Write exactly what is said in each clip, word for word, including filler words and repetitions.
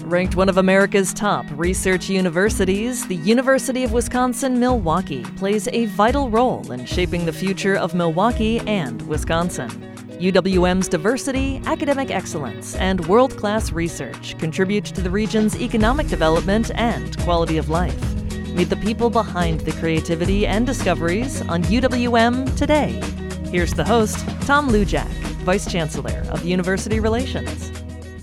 Ranked one of America's top research universities, the University of Wisconsin-Milwaukee plays a vital role in shaping the future of Milwaukee and Wisconsin. U W M's diversity, academic excellence, and world-class research contribute to the region's economic development and quality of life. Meet the people behind the creativity and discoveries on U W M Today. Here's the host, Tom Lujack, Vice Chancellor of University Relations.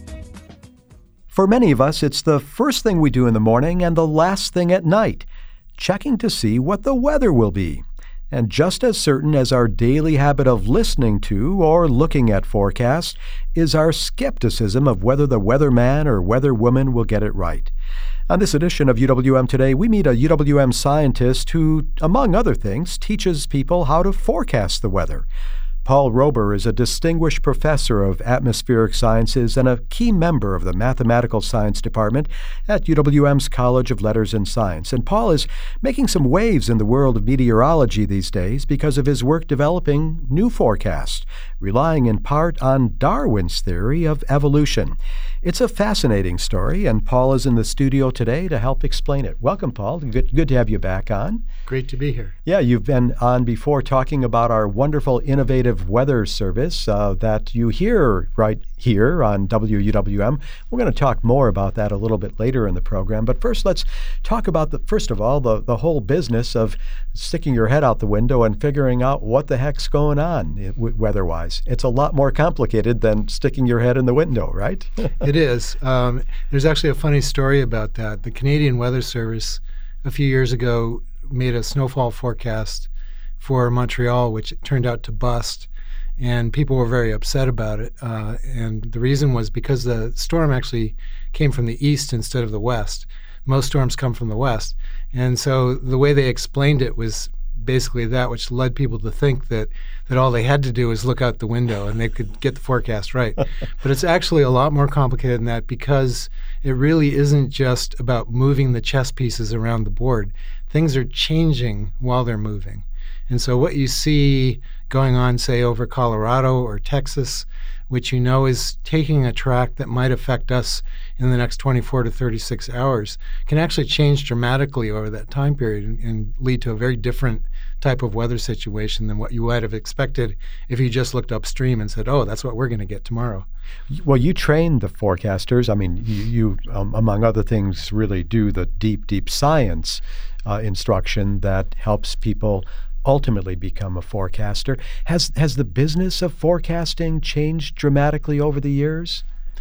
For many of us, it's the first thing we do in the morning and the last thing at night, checking to see what the weather will be. And just as certain as our daily habit of listening to or looking at forecasts is our skepticism of whether the weatherman or weatherwoman will get it right. On this edition of U W M Today, we meet a U W M scientist who, among other things, teaches people how to forecast the weather. Paul Rober is a distinguished professor of atmospheric sciences and a key member of the mathematical science department at U W M's College of Letters and Science. And Paul is making some waves in the world of meteorology these days because of his work developing new forecasts, relying in part on Darwin's theory of evolution. It's a fascinating story, and Paul is in the studio today to help explain it. Welcome, Paul. Good, good to have you back on. Great to be here. Yeah, you've been on before talking about our wonderful, innovative weather service uh, that you hear right here on W U W M. We're going to talk more about that a little bit later in the program. But first, let's talk about, the first of all, the, the whole business of sticking your head out the window and figuring out what the heck's going on weather-wise. It's a lot more complicated than sticking your head in the window, right? It is. Um, there's actually a funny story about that. The Canadian Weather Service a few years ago made a snowfall forecast for Montreal, which turned out to bust, and people were very upset about it. Uh, and the reason was because the storm actually came from the east instead of the west. Most storms come from the west. And so the way they explained it was basically that, which led people to think that, that all they had to do was look out the window and they could get the forecast right. But it's actually a lot more complicated than that, because it really isn't just about moving the chess pieces around the board. Things are changing while they're moving. And so what you see going on, say, over Colorado or Texas, which you know is taking a track that might affect us in the next twenty-four to thirty-six hours, can actually change dramatically over that time period and, and lead to a very different type of weather situation than what you might have expected if you just looked upstream and said, oh, that's what we're going to get tomorrow. Well, you train the forecasters. I mean, you, you um, among other things, really do the deep, deep science uh, instruction that helps people ultimately become a forecaster. Has has the business of forecasting changed dramatically over the years?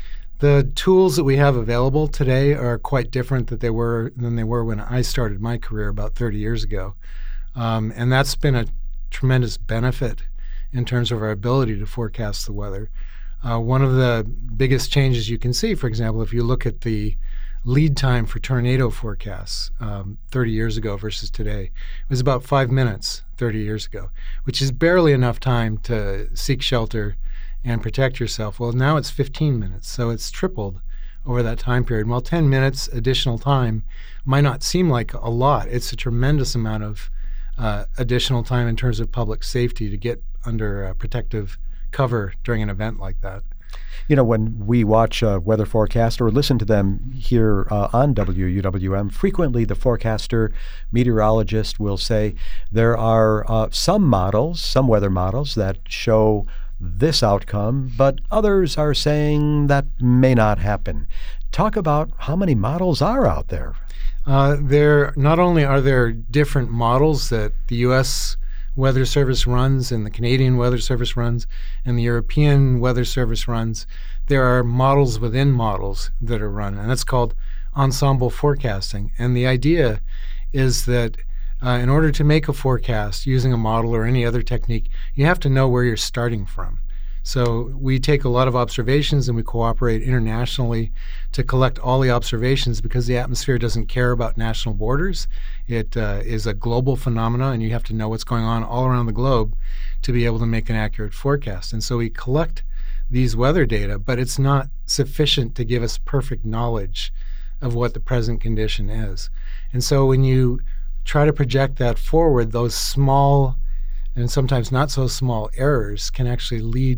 The tools that we have available today are quite different that they were than they were when I started my career about thirty years ago. Um, and that's been a tremendous benefit in terms of our ability to forecast the weather. Uh, one of the biggest changes you can see, for example, if you look at the lead time for tornado forecasts um, thirty years ago versus today, it was about five minutes thirty years ago, which is barely enough time to seek shelter and protect yourself. Well, now it's fifteen minutes, so it's tripled over that time period. While ten minutes additional time might not seem like a lot, it's a tremendous amount of uh, additional time in terms of public safety to get under uh, protective cover during an event like that. You know, when we watch a weather forecast or listen to them here uh, on W U W M, frequently the forecaster, meteorologist will say there are uh, some models, some weather models that show this outcome, but others are saying that may not happen. Talk about how many models are out there. Uh, there not only are there different models that the U S Weather Service runs and the Canadian Weather Service runs and the European Weather Service runs, there are models within models that are run, and that's called ensemble forecasting. And the idea is that uh, in order to make a forecast using a model or any other technique, you have to know where you're starting from. So we take a lot of observations and we cooperate internationally to collect all the observations, because the atmosphere doesn't care about national borders. It uh, is a global phenomena, and you have to know what's going on all around the globe to be able to make an accurate forecast. And so we collect these weather data, but it's not sufficient to give us perfect knowledge of what the present condition is. And so when you try to project that forward, those small and sometimes not so small errors can actually lead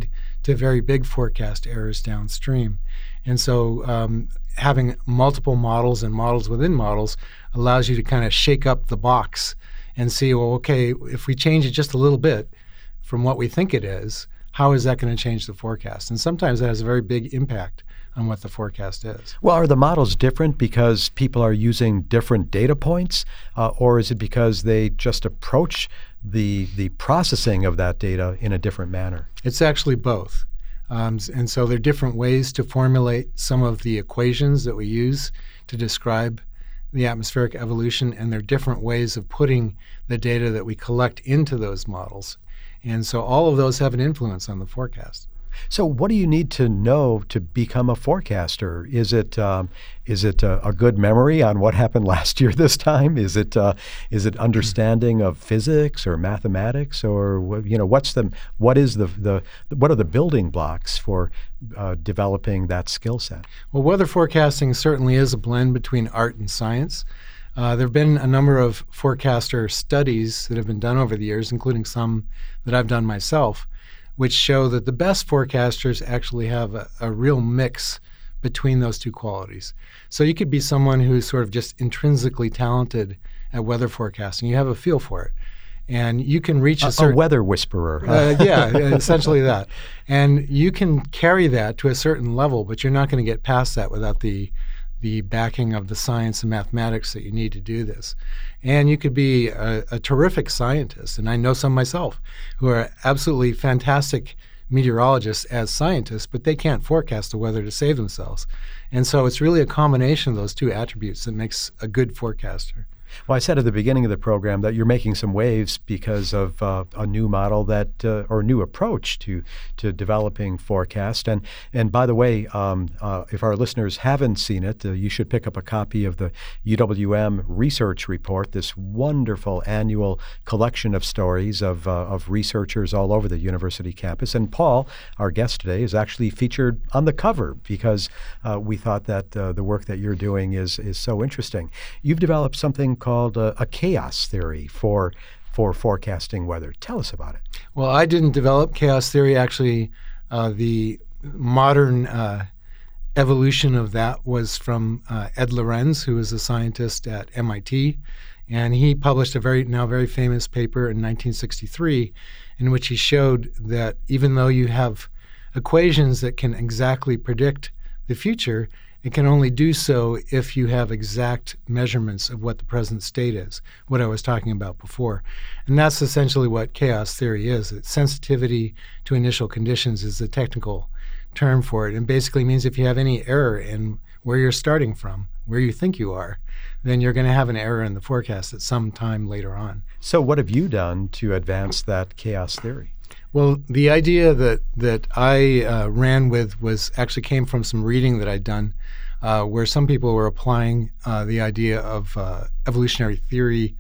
to very big forecast errors downstream. And so um, having multiple models and models within models allows you to kind of shake up the box and see, well, okay, if we change it just a little bit from what we think it is, how is that going to change the forecast? And sometimes that has a very big impact on what the forecast is. Well, are the models different because people are using different data points, uh, or is it because they just approach the the processing of that data in a different manner? It's actually both. Um, and so there are different ways to formulate some of the equations that we use to describe the atmospheric evolution, and there are different ways of putting the data that we collect into those models. And so all of those have an influence on the forecast. So what do you need to know to become a forecaster? Is it um, is it a, a good memory on what happened last year this time? Is it uh, is it understanding of physics or mathematics, or you know what's the what is the the what are the building blocks for uh, developing that skill set? Well, weather forecasting certainly is a blend between art and science. Uh, there have been a number of forecaster studies that have been done over the years, including some that I've done myself, which show that the best forecasters actually have a, a real mix between those two qualities. So you could be someone who's sort of just intrinsically talented at weather forecasting. You have a feel for it. And you can reach a, a certain... A weather whisperer. uh, yeah, essentially that. And you can carry that to a certain level, but you're not going to get past that without the the backing of the science and mathematics that you need to do this. And you could be a, a terrific scientist, and I know some myself who are absolutely fantastic meteorologists as scientists, but they can't forecast the weather to save themselves. And so it's really a combination of those two attributes that makes a good forecaster. Well, I said at the beginning of the program that you're making some waves because of uh, a new model that, uh, or new approach to to developing forecast. And and by the way, um, uh, if our listeners haven't seen it, uh, you should pick up a copy of the U W M Research Report, this wonderful annual collection of stories of uh, of researchers all over the university campus. And Paul, our guest today, is actually featured on the cover because uh, we thought that uh, the work that you're doing is is so interesting. You've developed something called a, a chaos theory for for forecasting weather. Tell us about it. Well, I didn't develop chaos theory. Actually, uh, the modern uh, evolution of that was from uh, Ed Lorenz, who is a scientist at M I T, and he published a very now very famous paper in nineteen sixty-three in which he showed that even though you have equations that can exactly predict the future, it can only do so if you have exact measurements of what the present state is, what I was talking about before. And that's essentially what chaos theory is. It's sensitivity to initial conditions is the technical term for it. And basically means if you have any error in where you're starting from, where you think you are, then you're going to have an error in the forecast at some time later on. So what have you done to advance that chaos theory? Well, the idea that that I uh, ran with was actually came from some reading that I'd done uh, where some people were applying uh, the idea of uh, evolutionary theory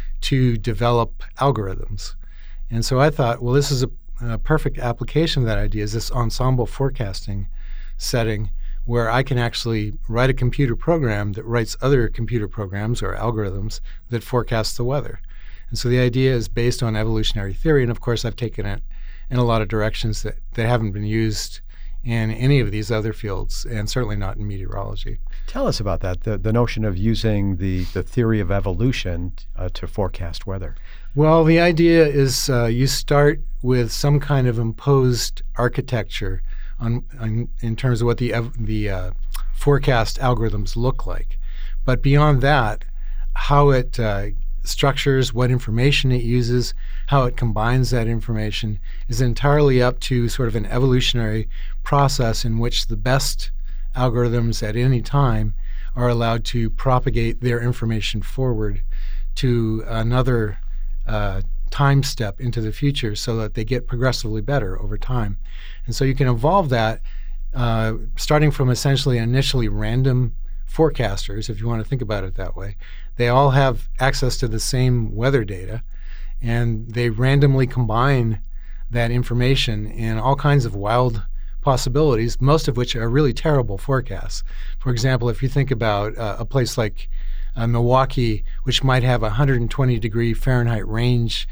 to develop algorithms. And so I thought, well, this is a, a perfect application of that idea, is this ensemble forecasting setting where I can actually write a computer program that writes other computer programs or algorithms that forecast the weather. And so the idea is based on evolutionary theory, and of course I've taken it in a lot of directions that, that haven't been used in any of these other fields, and certainly not in meteorology. Tell us about that, the, the notion of using the, the theory of evolution uh, to forecast weather. Well, the idea is uh, you start with some kind of imposed architecture on, on in terms of what the, the uh, forecast algorithms look like. But beyond that, how it uh, structures, what information it uses, how it combines that information is entirely up to sort of an evolutionary process in which the best algorithms at any time are allowed to propagate their information forward to another uh, time step into the future so that they get progressively better over time. And so you can evolve that uh, starting from essentially initially random forecasters, if you want to think about it that way. They all have access to the same weather data, and they randomly combine that information in all kinds of wild possibilities, most of which are really terrible forecasts. For example, if you think about uh, a place like uh, Milwaukee, which might have a one hundred twenty degree Fahrenheit range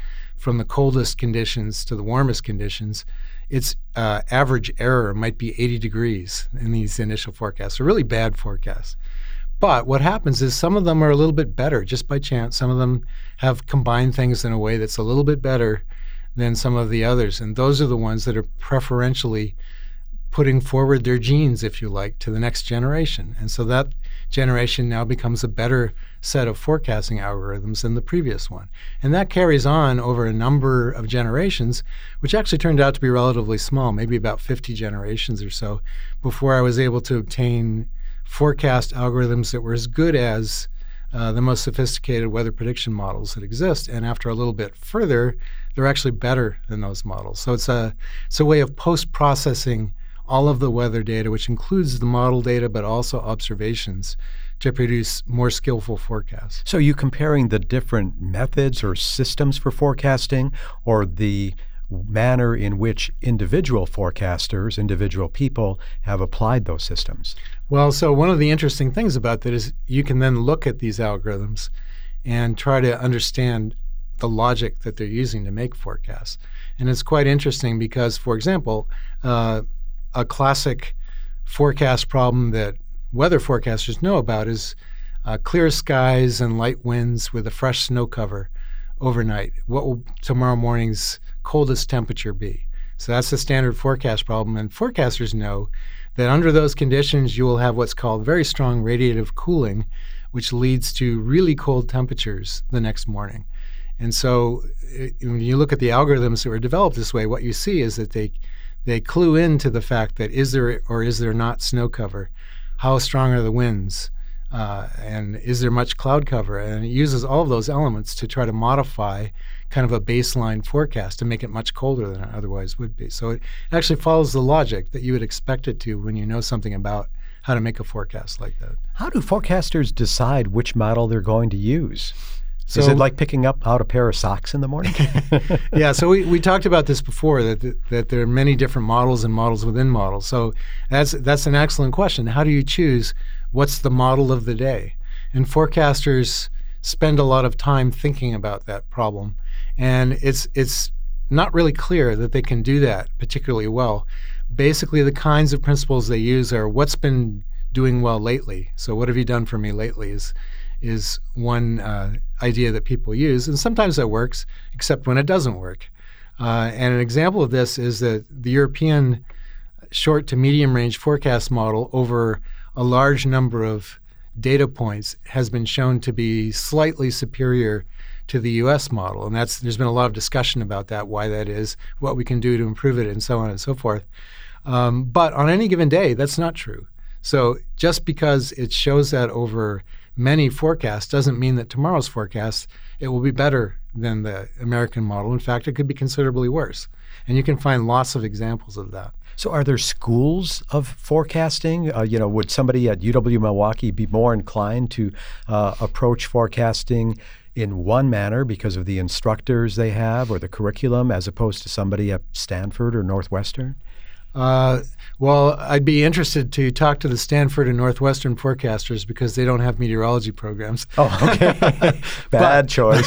from the coldest conditions to the warmest conditions, its uh, average error might be eighty degrees in these initial forecasts. So really bad forecasts. But what happens is some of them are a little bit better just by chance. Some of them have combined things in a way that's a little bit better than some of the others. And those are the ones that are preferentially putting forward their genes, if you like, to the next generation. And so that generation now becomes a better set of forecasting algorithms than the previous one. And that carries on over a number of generations, which actually turned out to be relatively small, maybe about fifty generations or so, before I was able to obtain forecast algorithms that were as good as uh, the most sophisticated weather prediction models that exist. And after a little bit further, they're actually better than those models. So it's a, it's a way of post-processing all of the weather data, which includes the model data, but also observations, to produce more skillful forecasts. So are you comparing the different methods or systems for forecasting, or the manner in which individual forecasters, individual people, have applied those systems? Well, so one of the interesting things about that is you can then look at these algorithms and try to understand the logic that they're using to make forecasts. And it's quite interesting because, for example, uh, a classic forecast problem that weather forecasters know about is uh, clear skies and light winds with a fresh snow cover overnight. What will tomorrow morning's coldest temperature be? So that's the standard forecast problem. And forecasters know that under those conditions, you will have what's called very strong radiative cooling, which leads to really cold temperatures the next morning. And so it, when you look at the algorithms that were developed this way, what you see is that they they clue into the fact that is there or is there not snow cover? How strong are the winds? Uh, and is there much cloud cover? And it uses all of those elements to try to modify kind of a baseline forecast to make it much colder than it otherwise would be. So it actually follows the logic that you would expect it to when you know something about how to make a forecast like that. How do forecasters decide which model they're going to use? So, Is it like picking up out a pair of socks in the morning? Yeah, so we, we talked about this before, that, that that there are many different models and models within models. So that's that's an excellent question. How do you choose what's the model of the day? And forecasters spend a lot of time thinking about that problem. And it's it's not really clear that they can do that particularly well. Basically, the kinds of principles they use are what's been doing well lately. So what have you done for me lately is is one uh, idea that people use. And sometimes that works, except when it doesn't work. Uh, and an example of this is that the European short to medium range forecast model over a large number of data points has been shown to be slightly superior to the U S model. And that's there's been a lot of discussion about that, why that is, what we can do to improve it, and so on and so forth. Um, but on any given day, that's not true. So just because it shows that over many forecasts doesn't mean that tomorrow's forecast, it will be better than the American model. In fact, it could be considerably worse. And you can find lots of examples of that. So are there schools of forecasting? Uh, you know, would somebody at U W Milwaukee be more inclined to uh, approach forecasting in one manner because of the instructors they have or the curriculum, as opposed to somebody at Stanford or Northwestern? Uh, well, I'd be interested to talk to the Stanford and Northwestern forecasters because they don't have meteorology programs. Oh, okay. Bad but, choice.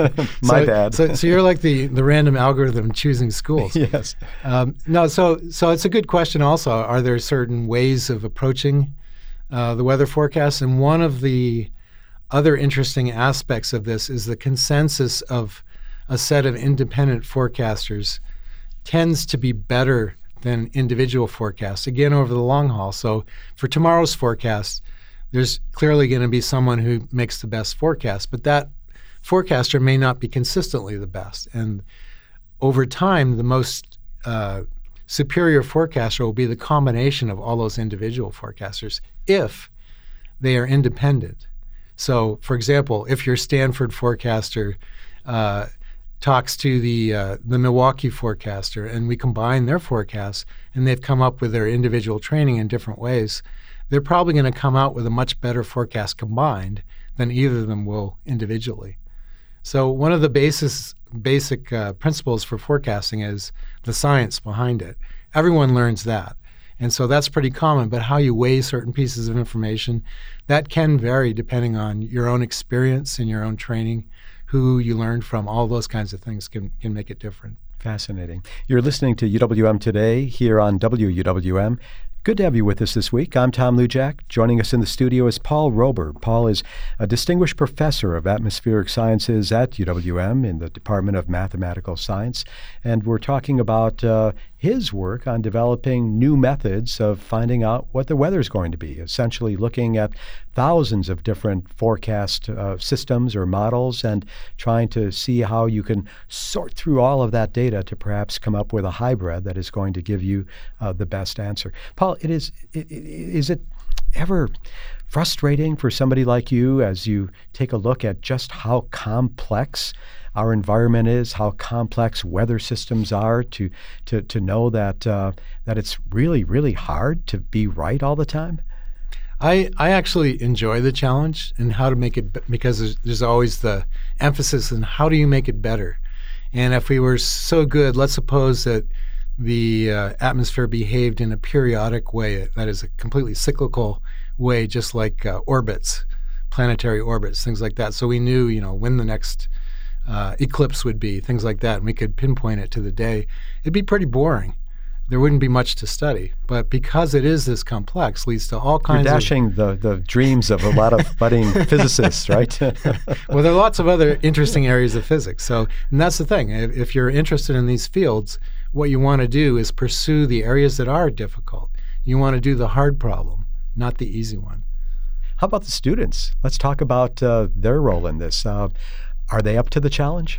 My so, bad. So, so you're like the, the random algorithm choosing schools. Yes. Um, no, so so it's a good question also. Are there certain ways of approaching uh, the weather forecast? And one of the other interesting aspects of this is the consensus of a set of independent forecasters tends to be better than individual forecasts, again, over the long haul. So for tomorrow's forecast, there's clearly going to be someone who makes the best forecast, but that forecaster may not be consistently the best. And over time, the most uh, superior forecaster will be the combination of all those individual forecasters if they are independent. So, for example, if your Stanford forecaster uh, talks to the uh, the Milwaukee forecaster, and we combine their forecasts, and they've come up with their individual training in different ways, they're probably going to come out with a much better forecast combined than either of them will individually. So one of the basis, basic uh, principles for forecasting is the science behind it. Everyone learns that. And so that's pretty common, but how you weigh certain pieces of information, that can vary depending on your own experience and your own training, who you learned from, all those kinds of things can, can make it different. Fascinating. You're listening to U W M Today here on W U W M. Good to have you with us this week. I'm Tom Lujack. Joining us in the studio is Paul Rober. Paul is a distinguished professor of atmospheric sciences at U W M in the Department of Mathematical Science. And we're talking about uh, his work on developing new methods of finding out what the weather is going to be, essentially looking at thousands of different forecast uh, systems or models and trying to see how you can sort through all of that data to perhaps come up with a hybrid that is going to give you uh, the best answer. Paul, it is, it, is it ever frustrating for somebody like you as you take a look at just how complex our environment is, how complex weather systems are, to to to know that uh, that it's really, really hard to be right all the time? I, I actually enjoy the challenge and how to make it, be- because there's, there's always the emphasis on how do you make it better. And if we were so good, let's suppose that the uh, atmosphere behaved in a periodic way, that is a completely cyclical way, just like uh, orbits, planetary orbits, things like that. So we knew, you know, when the next uh, eclipse would be, things like that, and we could pinpoint it to the day. It'd be pretty boring. There wouldn't be much to study. But because it is this complex, leads to all kinds You're dashing of... the, the dreams of a lot of budding physicists, right? Well, there are lots of other interesting areas of physics. So, and that's the thing. If, if you're interested in these fields, what you want to do is pursue the areas that are difficult. You want to do the hard problem, not the easy one. How about the students? Let's talk about uh, their role in this. Uh, are they up to the challenge?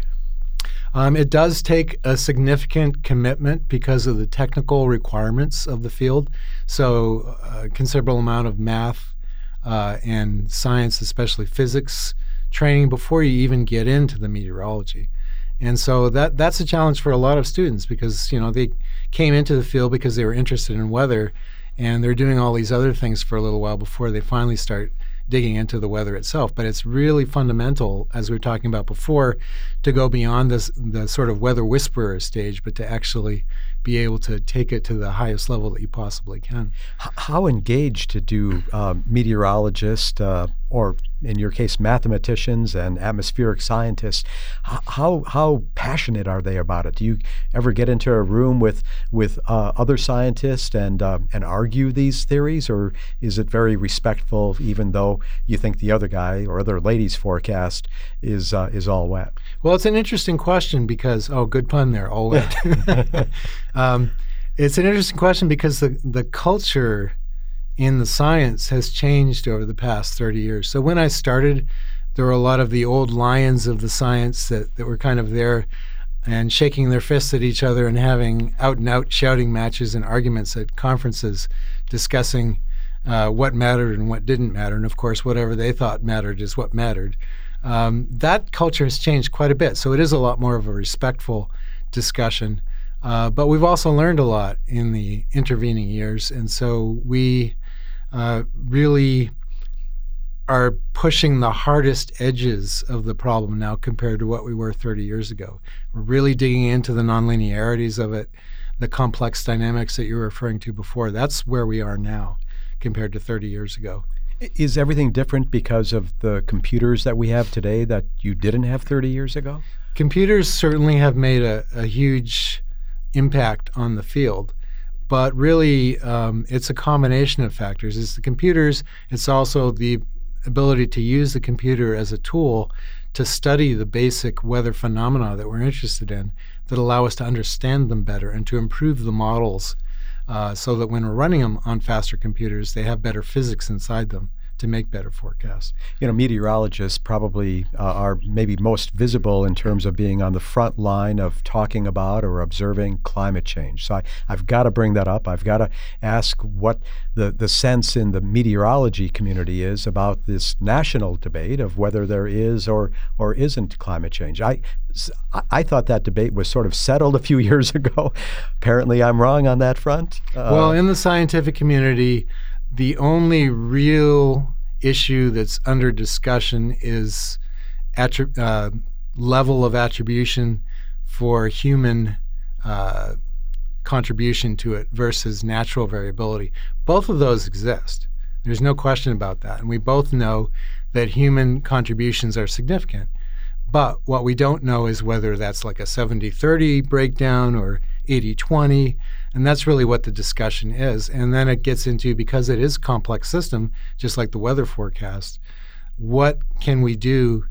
Um, it does take a significant commitment because of the technical requirements of the field. So a considerable amount of math uh, and science, especially physics, training before you even get into the meteorology. And so that that's a challenge for a lot of students because, you know, they came into the field because they were interested in weather, and they're doing all these other things for a little while before they finally start digging into the weather itself. But it's really fundamental, as we were talking about before, to go beyond this, the sort of weather whisperer stage, but to actually be able to take it to the highest level that you possibly can. How engaged do uh, meteorologists, uh, or in your case, mathematicians and atmospheric scientists, how how passionate are they about it? Do you ever get into a room with with uh, other scientists and uh, and argue these theories, or is it very respectful, even though you think the other guy or other lady's forecast is uh, is all wet? Well, it's an interesting question because, oh, good pun there, all wet. um, it's an interesting question because the, the culture in the science has changed over the past thirty years. So when I started, there were a lot of the old lions of the science that, that were kind of there and shaking their fists at each other and having out-and-out shouting matches and arguments at conferences discussing uh, what mattered and what didn't matter. And, of course, whatever they thought mattered is what mattered. Um, that culture has changed quite a bit. So it is a lot more of a respectful discussion. Uh, but we've also learned a lot in the intervening years. And so we uh, really are pushing the hardest edges of the problem now compared to what we were thirty years ago. We're really digging into the nonlinearities of it, the complex dynamics that you were referring to before. That's where we are now compared to thirty years ago. Is everything different because of the computers that we have today that you didn't have thirty years ago? Computers certainly have made a, a huge impact on the field, but really um, it's a combination of factors. It's the computers, it's also the ability to use the computer as a tool to study the basic weather phenomena that we're interested in that allow us to understand them better and to improve the models uh, so that when we're running them on faster computers, they have better physics inside them to make better forecasts. You know, meteorologists probably uh, are maybe most visible in terms of being on the front line of talking about or observing climate change. So I, I've got to bring that up. I've got to ask what the, the sense in the meteorology community is about this national debate of whether there is or or isn't climate change. I, I thought that debate was sort of settled a few years ago. Apparently I'm wrong on that front. Uh, well, in the scientific community, the only real issue that's under discussion is attri- uh, level of attribution for human uh, contribution to it versus natural variability. Both of those exist. There's no question about that. And we both know that human contributions are significant. But what we don't know is whether that's like a seventy thirty breakdown or eighty twenty, and that's really what the discussion is. And then it gets into, because it is a complex system, just like the weather forecast, what can we do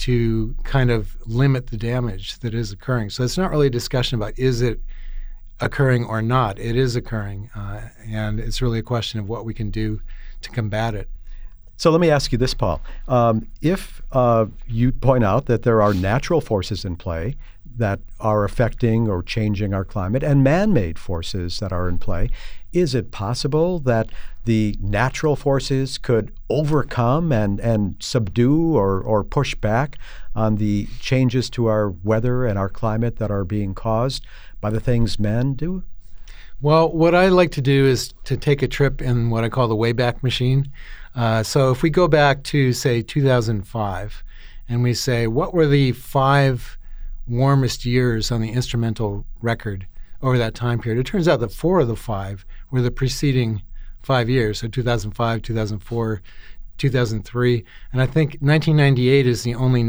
to kind of limit the damage that is occurring? So it's not really a discussion about is it occurring or not. It is occurring, uh, and it's really a question of what we can do to combat it. So let me ask you this, Paul. Um, if uh, you point out that there are natural forces in play that are affecting or changing our climate and man-made forces that are in play, is it possible that the natural forces could overcome and, and subdue or, or push back on the changes to our weather and our climate that are being caused by the things men do? Well, what I like to do is to take a trip in what I call the Wayback Machine. Uh, so if we go back to, say, two thousand five, and we say, what were the five warmest years on the instrumental record over that time period? It turns out that four of the five were the preceding five years, so two thousand five, two thousand four, two thousand three. And I think nineteen ninety-eight is the only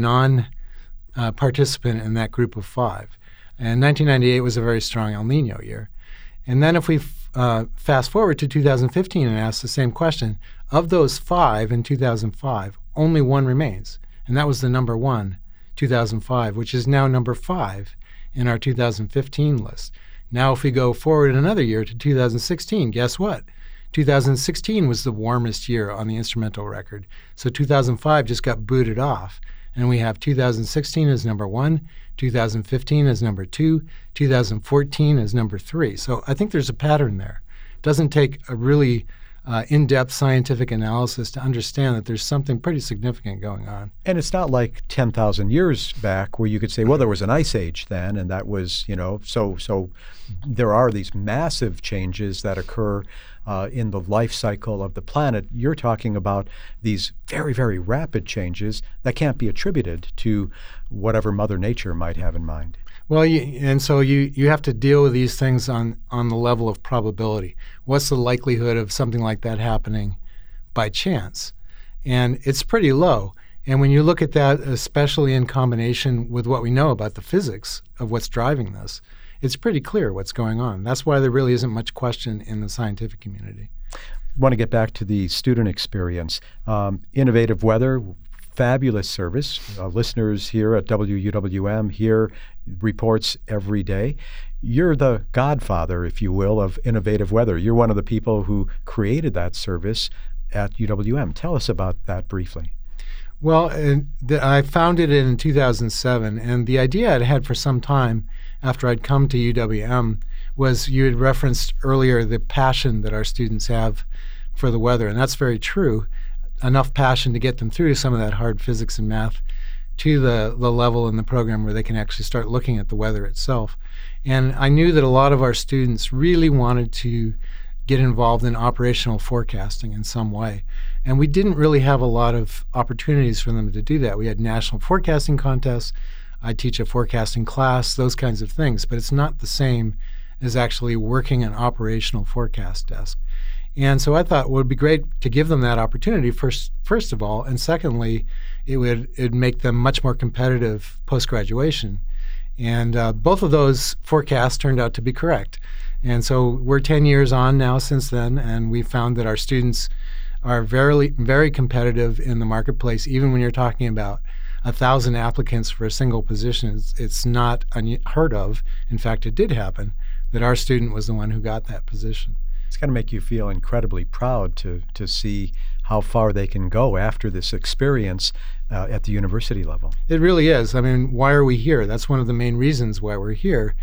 non-participant uh, in that group of five. And nineteen ninety-eight was a very strong El Nino year. And then if we uh, fast forward to two thousand fifteen and ask the same question, of those five in two thousand five, only one remains. And that was the number one, two thousand five, which is now number five in our two thousand fifteen list. Now if we go forward another year to two thousand sixteen, guess what? two thousand sixteen was the warmest year on the instrumental record. So two thousand five just got booted off. And we have two thousand sixteen as number one, two thousand fifteen as number two, two thousand fourteen as number three. So I think there's a pattern there. It doesn't take a really uh, in-depth scientific analysis to understand that there's something pretty significant going on. And it's not like ten thousand years back where you could say, well, there was an ice age then, and that was, you know, so so there are these massive changes that occur Uh, in the life cycle of the planet. You're talking about these very, very rapid changes that can't be attributed to whatever Mother Nature might have in mind. Well, you, and so you, you have to deal with these things on, on the level of probability. What's the likelihood of something like that happening by chance? And it's pretty low. And when you look at that, especially in combination with what we know about the physics of what's driving this, it's pretty clear what's going on. That's why there really isn't much question in the scientific community. I want to get back to the student experience. Um, Innovative Weather, fabulous service. Uh, listeners here at W U W M hear reports every day. You're the godfather, if you will, of Innovative Weather. You're one of the people who created that service at U W M. Tell us about that briefly. Well, and the, I founded it in two thousand seven, and the idea I'd had for some time after I'd come to U W M was, you had referenced earlier the passion that our students have for the weather, and that's very true. Enough passion to get them through some of that hard physics and math to the, the level in the program where they can actually start looking at the weather itself. And I knew that a lot of our students really wanted to get involved in operational forecasting in some way. And we didn't really have a lot of opportunities for them to do that. We had national forecasting contests. I teach a forecasting class, those kinds of things. But it's not the same as actually working an operational forecast desk. And so I thought it would be great to give them that opportunity, first, first of all. And secondly, it would it'd make them much more competitive post-graduation. And uh, both of those forecasts turned out to be correct. And so we're ten years on now since then, and we found that our students are very, very competitive in the marketplace. Even when you're talking about a thousand applicants for a single position, it's, it's not unheard of. In fact, it did happen that our student was the one who got that position. It's got to make you feel incredibly proud to to see how far they can go after this experience uh, at the university level. It really is. I mean, why are we here? That's one of the main reasons why we're here,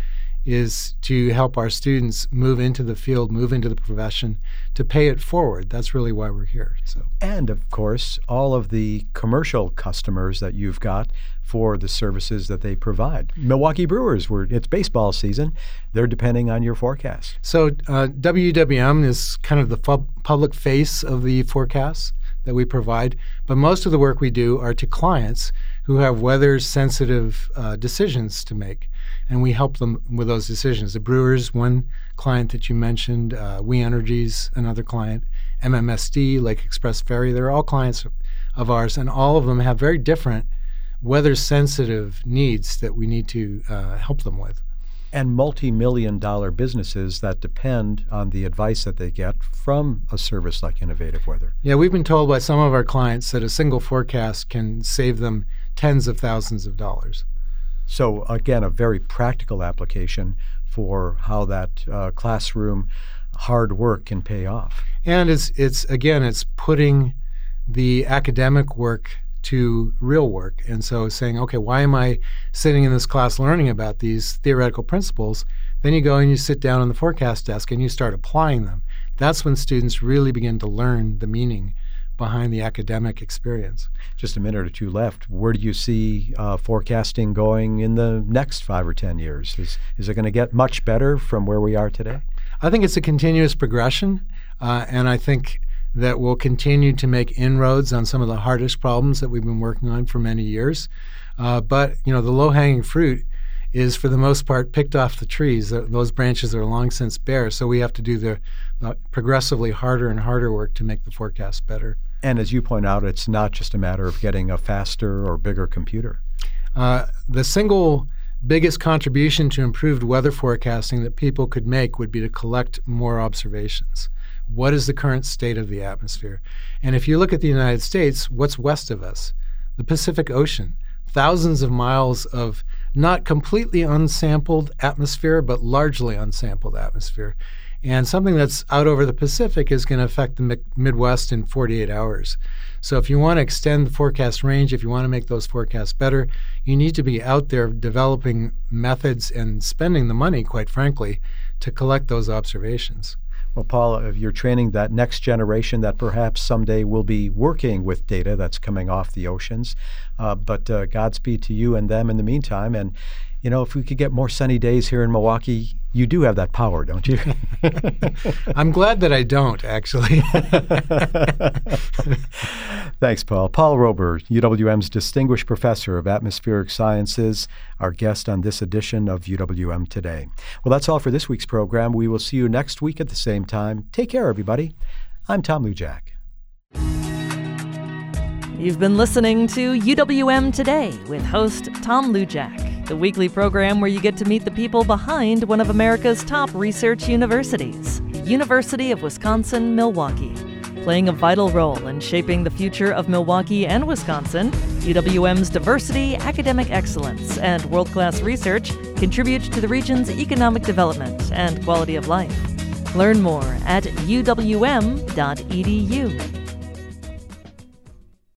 is to help our students move into the field, move into the profession, to pay it forward. That's really why we're here. So, and of course, all of the commercial customers that you've got for the services that they provide. Milwaukee Brewers, were it's baseball season. They're depending on your forecast. So uh, W W M is kind of the fu- public face of the forecasts that we provide, but most of the work we do are to clients who have weather-sensitive uh, decisions to make, and we help them with those decisions. The Brewers, one client that you mentioned, uh, We Energies, another client, M M S D, Lake Express Ferry, they're all clients of, of ours, and all of them have very different weather-sensitive needs that we need to uh, help them with. And multi-million dollar businesses that depend on the advice that they get from a service like Innovative Weather. Yeah, we've been told by some of our clients that a single forecast can save them tens of thousands of dollars. So again, a very practical application for how that uh, classroom hard work can pay off. And it's, it's again, it's putting the academic work to real work. And so saying, okay, why am I sitting in this class learning about these theoretical principles? Then you go and you sit down on the forecast desk and you start applying them. That's when students really begin to learn the meaning behind the academic experience. Just a minute or two left. Where do you see uh, forecasting going in the next five or ten years? Is, is it going to get much better from where we are today? I think it's a continuous progression, uh, and I think that we'll continue to make inroads on some of the hardest problems that we've been working on for many years. Uh, but, you know, the low-hanging fruit is, for the most part, picked off the trees. Those branches are long since bare, so we have to do the, the progressively harder and harder work to make the forecast better. And as you point out, it's not just a matter of getting a faster or bigger computer. Uh, the single biggest contribution to improved weather forecasting that people could make would be to collect more observations. What is the current state of the atmosphere? And if you look at the United States, what's west of us? The Pacific Ocean. Thousands of miles of not completely unsampled atmosphere, but largely unsampled atmosphere. And something that's out over the Pacific is going to affect the Midwest in forty-eight hours. So if you want to extend the forecast range, if you want to make those forecasts better, you need to be out there developing methods and spending the money, quite frankly, to collect those observations. Well, Paul, you're training that next generation that perhaps someday will be working with data that's coming off the oceans. Uh, but uh, Godspeed to you and them in the meantime. And, you know, if we could get more sunny days here in Milwaukee, you do have that power, don't you? I'm glad that I don't, actually. Thanks, Paul. Paul Rober, U W M's Distinguished Professor of Atmospheric Sciences, our guest on this edition of U W M Today. Well, that's all for this week's program. We will see you next week at the same time. Take care, everybody. I'm Tom Lujack. You've been listening to U W M Today with host Tom Lujack, the weekly program where you get to meet the people behind one of America's top research universities, University of Wisconsin-Milwaukee. Playing a vital role in shaping the future of Milwaukee and Wisconsin, U W M's diversity, academic excellence, and world-class research contribute to the region's economic development and quality of life. Learn more at u w m dot e d u.